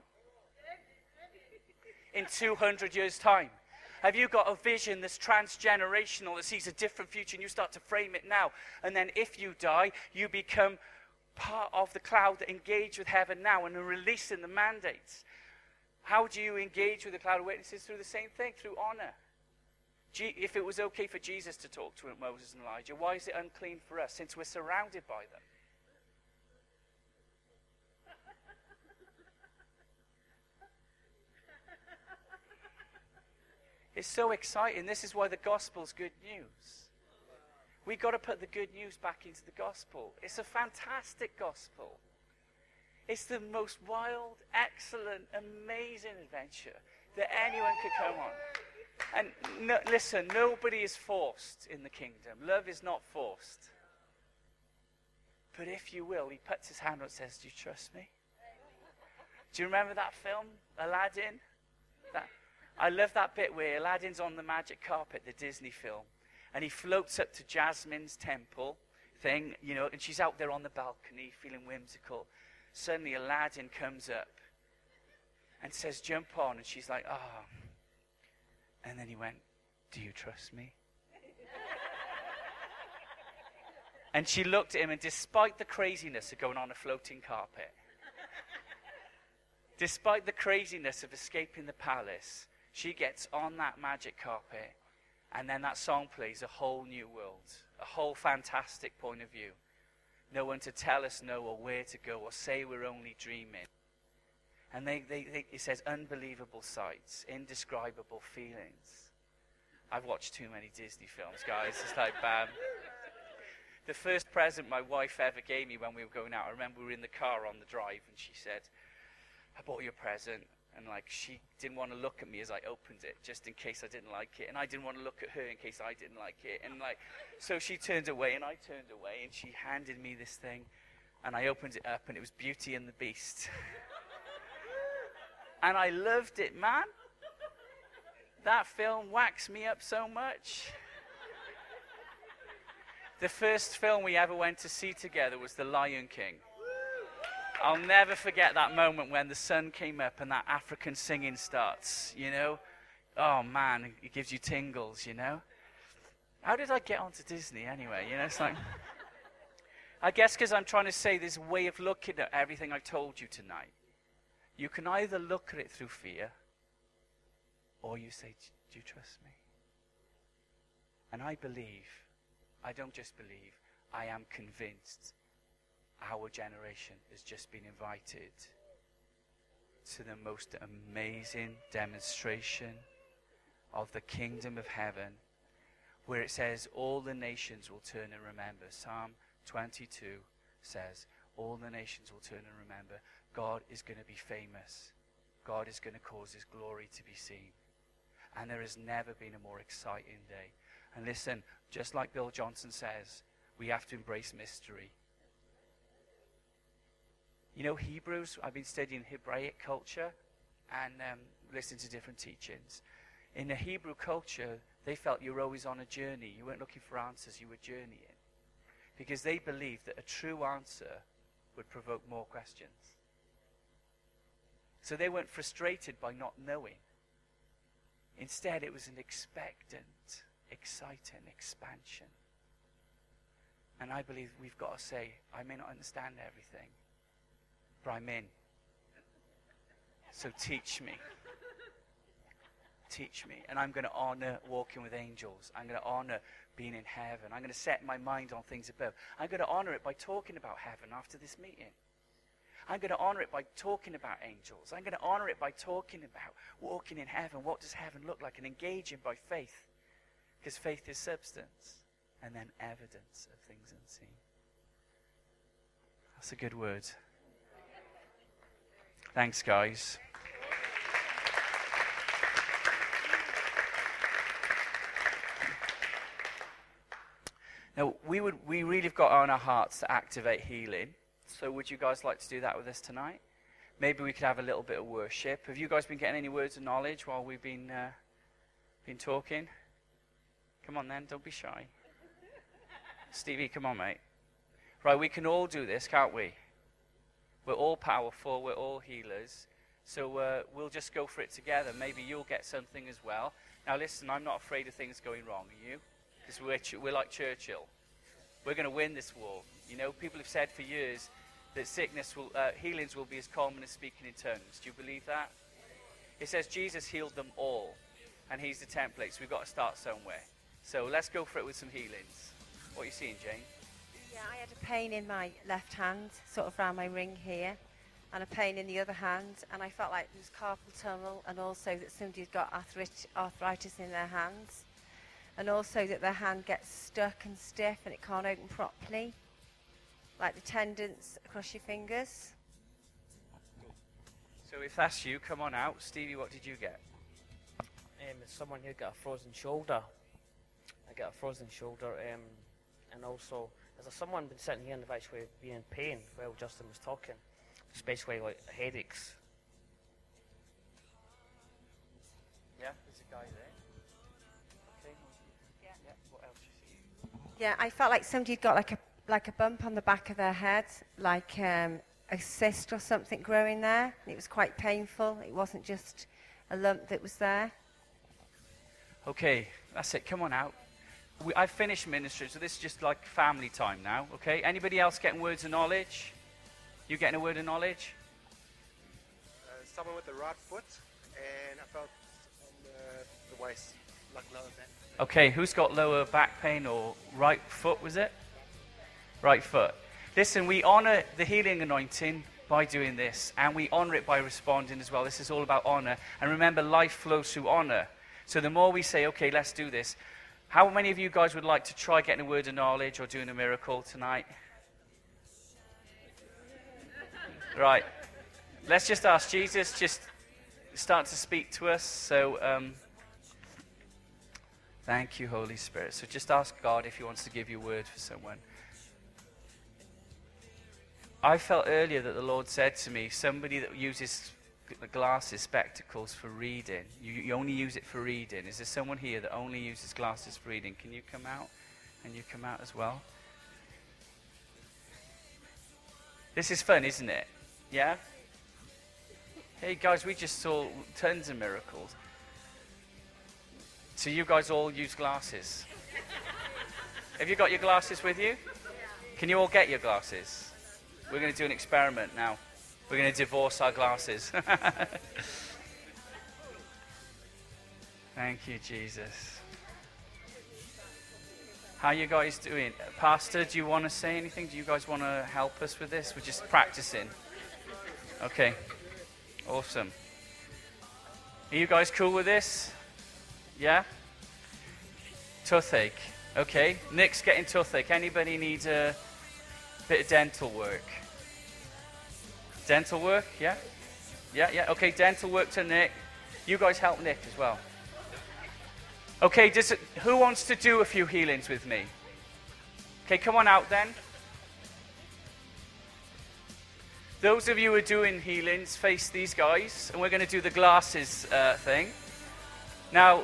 In 200 years' time? Have you got a vision that's transgenerational that sees a different future and you start to frame it now? And then if you die, you become part of the cloud that engage with heaven now and are releasing the mandates. How do you engage with the cloud of witnesses? Through the same thing, through honor. If it was okay for Jesus to talk to Moses and Elijah, why is it unclean for us since we're surrounded by them? It's so exciting. This is why the gospel's good news. We've got to put the good news back into the gospel. It's a fantastic gospel. It's the most wild, excellent, amazing adventure that anyone could come on. And no, listen, nobody is forced in the kingdom. Love is not forced. But if you will, he puts his hand on and says, do you trust me? Do you remember that film, Aladdin? I love that bit where Aladdin's on the magic carpet, the Disney film. And he floats up to Jasmine's temple thing, you know, and she's out there on the balcony feeling whimsical. Suddenly Aladdin comes up and says, jump on. And she's like, oh. And then he went, do you trust me? And she looked at him, and despite the craziness of going on a floating carpet, despite the craziness of escaping the palace, she gets on that magic carpet, and then that song plays, A Whole New World, a whole fantastic point of view. No one to tell us no or where to go or say we're only dreaming. And it says unbelievable sights, indescribable feelings. I've watched too many Disney films, guys. It's like, bam. The first present my wife ever gave me when we were going out, I remember we were in the car on the drive, and she said, I bought you a present. And like, she didn't want to look at me as I opened it, just in case I didn't like it. And I didn't want to look at her in case I didn't like it. And like, so she turned away, and I turned away, and she handed me this thing. And I opened it up, and it was Beauty and the Beast. And I loved it, man. That film waxed me up so much. The first film we ever went to see together was The Lion King. I'll never forget that moment when the sun came up and that African singing starts, you know. Oh, man, it gives you tingles, you know. How did I get onto Disney anyway? You know, it's like, I guess because I'm trying to say this way of looking at everything I told you tonight. You can either look at it through fear, or you say, do you trust me? And I believe, I don't just believe, I am convinced our generation has just been invited to the most amazing demonstration of the kingdom of heaven, where it says all the nations will turn and remember. Psalm 22 says all the nations will turn and remember. God is going to be famous. God is going to cause his glory to be seen. And there has never been a more exciting day. And listen, just like Bill Johnson says, we have to embrace mystery. You know, Hebrews, I've been studying Hebraic culture and listening to different teachings. In the Hebrew culture, they felt you were always on a journey. You weren't looking for answers, you were journeying. Because they believed that a true answer would provoke more questions. So they weren't frustrated by not knowing. Instead, it was an expectant, exciting expansion. And I believe we've got to say, I may not understand everything, but I'm in. So teach me. Teach me. And I'm going to honor walking with angels. I'm going to honor being in heaven. I'm going to set my mind on things above. I'm going to honor it by talking about heaven after this meeting. I'm going to honor it by talking about angels. I'm going to honor it by talking about walking in heaven. What does heaven look like? And engaging by faith. Because faith is substance. And then evidence of things unseen. That's a good word. Thanks, guys. Now, we really have got on our hearts to activate healing. So would you guys like to do that with us tonight? Maybe we could have a little bit of worship. Have you guys been getting any words of knowledge while we've been talking? Come on then, don't be shy. Stevie, come on, mate. Right, we can all do this, can't we? We're all powerful, we're all healers. So we'll just go for it together. Maybe you'll get something as well. Now listen, I'm not afraid of things going wrong, are you? Because we're like Churchill. We're going to win this war. You know, people have said for years that healings will be as common as speaking in tongues. Do you believe that? It says Jesus healed them all, and he's the template, so we've got to start somewhere. So let's go for it with some healings. What are you seeing, Jane? Yeah, I had a pain in my left hand, sort of around my ring here, and a pain in the other hand, and I felt like there was carpal tunnel, and also that somebody had got arthritis in their hands. and also that their hand gets stuck and stiff and it can't open properly, like the tendons across your fingers. So if that's you, come on out. Stevie, what did you get? Someone here got a frozen shoulder. I got a frozen shoulder, and also there's someone been sitting here and they've actually been in pain while Justin was talking, especially like headaches. Yeah, there's a guy there. Okay. Yeah. What else you see? Yeah, I felt like somebody'd got like a bump on the back of their head, like a cyst or something growing there. And it was quite painful. It wasn't just a lump that was there. Okay, that's it. Come on out. I've finished ministry, so this is just like family time now, okay? Anybody else getting words of knowledge? You getting a word of knowledge? Someone with the right foot, and I felt on the waist, like lower back. Okay, who's got lower back pain or right foot, was it? Right foot. Listen, we honor the healing anointing by doing this, and we honor it by responding as well. This is all about honor. And remember, life flows through honor. So the more we say, okay, let's do this. How many of you guys would like to try getting a word of knowledge or doing a miracle tonight? Right. Let's just ask Jesus, just start to speak to us. So, thank you, Holy Spirit. So just ask God if he wants to give you a word for someone. I felt earlier that the Lord said to me, somebody that uses the glasses, spectacles for reading. You only use it for reading. Is there someone here that only uses glasses for reading? Can you come out? And you come out as well? This is fun, isn't it? Yeah? Hey guys, we just saw tons of miracles. So you guys all use glasses? Have you got your glasses with you? Can you all get your glasses? We're going to do an experiment now. We're going to divorce our glasses. Thank you, Jesus. How are you guys doing? Pastor, do you want to say anything? Do you guys want to help us with this? We're just practicing. Okay. Awesome. Are you guys cool with this? Yeah? Toothache. Okay. Nick's getting toothache. Anybody need a bit of dental work? Dental work, yeah? Yeah. Okay, dental work to Nick. You guys help Nick as well. Okay, who wants to do a few healings with me? Okay, come on out then. Those of you who are doing healings, face these guys, and we're going to do the glasses thing. Now,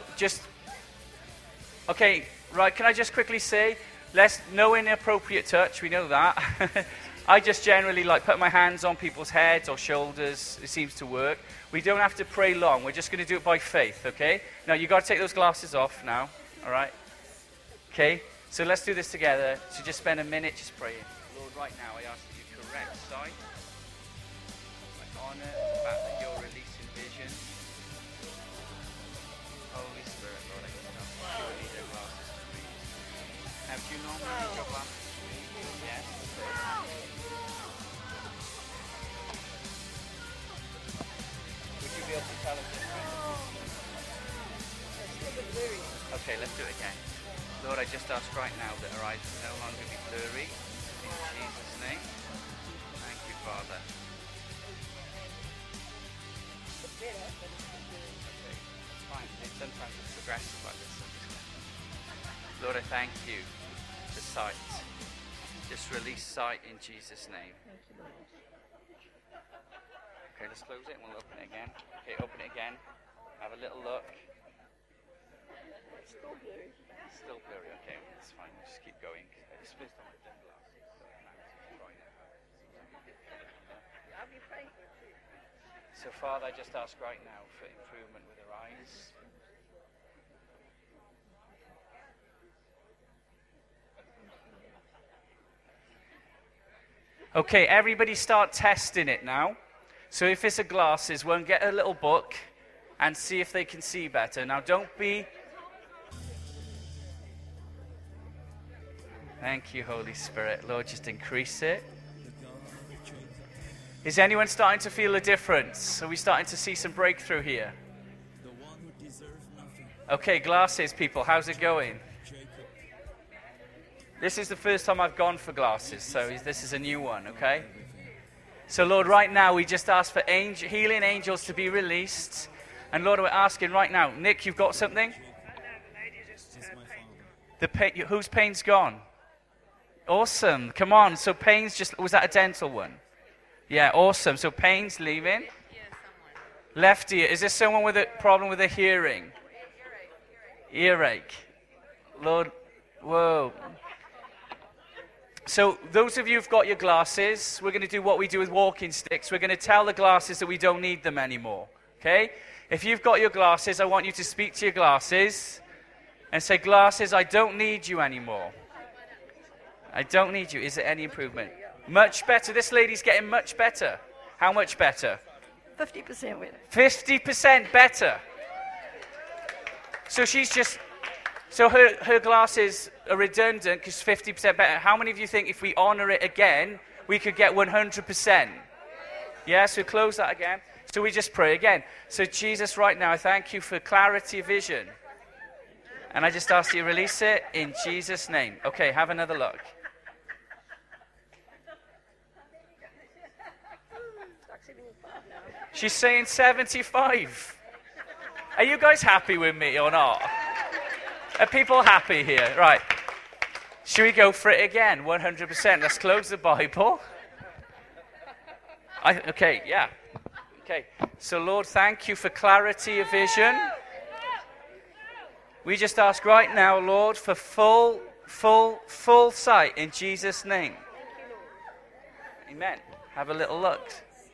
okay, right, can I just quickly say, no inappropriate touch, we know that. I just generally like put my hands on people's heads or shoulders. It seems to work. We don't have to pray long. We're just going to do it by faith, okay? Now, you've got to take those glasses off now, all right? Okay? So let's do this together. So just spend a minute just praying. Lord, right now, I ask that you correct sight. I honor the fact that you're releasing vision. Holy Spirit, Lord, I just ask that you need their glasses to read. Now, do you normally need your glasses to read? Yes? Would you be able to tell us difference? Okay, let's do it again. Lord, I just ask right now that our eyes will no longer be blurry. In Jesus' name. Thank you, Father. Okay, that's fine. Sometimes it's progressive like this. Lord, I thank you for sight. Just release sight in Jesus' name. Okay, let's close it and we'll open it again. Okay, open it again. Have a little look. Still blurry. Okay, that's fine. We'll just keep going. I just please don't want to glasses. So, Father, I just ask right now for improvement with our eyes. Okay, everybody start testing it now. So if it's a glasses one, get a little book and see if they can see better. Now don't be... Thank you, Holy Spirit. Lord, just increase it. Is anyone starting to feel a difference? Are we starting to see some breakthrough here? Okay, glasses, people. How's it going? This is the first time I've gone for glasses, so this is a new one, okay? So, Lord, right now, we just ask for healing angels to be released. And, Lord, we're asking right now. Nick, you've got something? Whose pain's gone? Awesome. Come on. So pain's was that a dental one? Yeah, awesome. So pain's leaving. Left ear. Is this someone with a problem with a hearing? Earache. Lord, whoa. So those of you who've got your glasses, we're going to do what we do with walking sticks. We're going to tell the glasses that we don't need them anymore. Okay? If you've got your glasses, I want you to speak to your glasses and say, glasses, I don't need you anymore. I don't need you. Is there any improvement? Much better. This lady's getting much better. How much better? 50% with it. 50% better. So she's just... So her glasses are redundant because 50% better. How many of you think if we honor it again, we could get 100%? Yeah, so close that again. So we just pray again. So Jesus, right now, I thank you for clarity of vision. And I just ask you to release it in Jesus' name. Okay, have another look. She's saying 75. Are you guys happy with me or not? Are people happy here? Right. Should we go for it again? 100%. Let's close the Bible. Okay, yeah. Okay. So, Lord, thank you for clarity of vision. We just ask right now, Lord, for full sight in Jesus' name. Amen. Have a little look.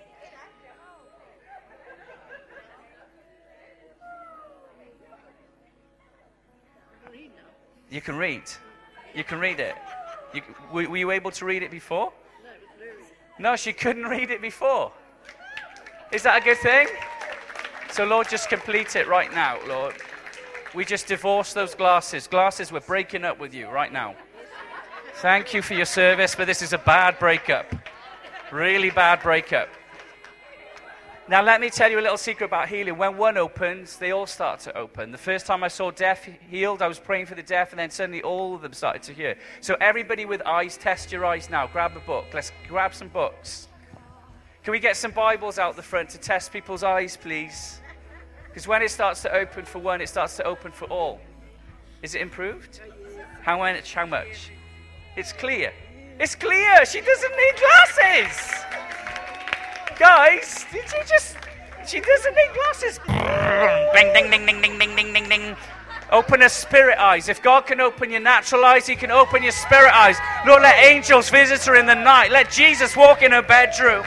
You can read. You can read it. Were you able to read it before? No, she couldn't read it before. Is that a good thing? So, Lord, just complete it right now, Lord. We just divorce those glasses. Glasses, we're breaking up with you right now. Thank you for your service, but this is a bad breakup. Really bad breakup. Now, let me tell you a little secret about healing. When one opens, they all start to open. The first time I saw deaf healed, I was praying for the deaf, and then suddenly all of them started to hear. So everybody with eyes, test your eyes now. Grab a book. Let's grab some books. Can we get some Bibles out the front to test people's eyes, please? Because when it starts to open for one, it starts to open for all. Is it improved? How much? It's clear. It's clear. She doesn't need glasses. Guys, she doesn't need glasses. Ding, ding, ding, ding, ding, ding, ding, ding, ding. Open her spirit eyes. If God can open your natural eyes, he can open your spirit eyes. Lord, let angels visit her in the night. Let Jesus walk in her bedroom.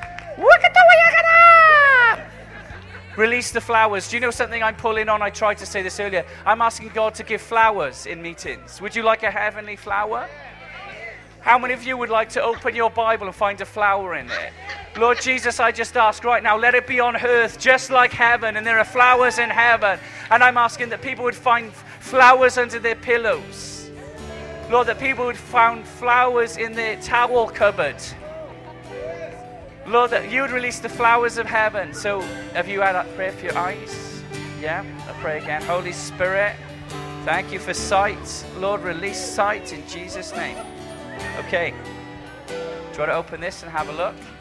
Release the flowers. Do you know something I'm pulling on? I tried to say this earlier. I'm asking God to give flowers in meetings. Would you like a heavenly flower? How many of you would like to open your Bible and find a flower in it? Lord Jesus, I just ask right now, let it be on earth just like heaven, and there are flowers in heaven. And I'm asking that people would find flowers under their pillows. Lord, that people would find flowers in their towel cupboard. Lord, that you would release the flowers of heaven. So, have you had that prayer for your eyes? Yeah, I pray again. Holy Spirit, thank you for sight. Lord, release sight in Jesus' name. Okay. Do you want to open this and have a look?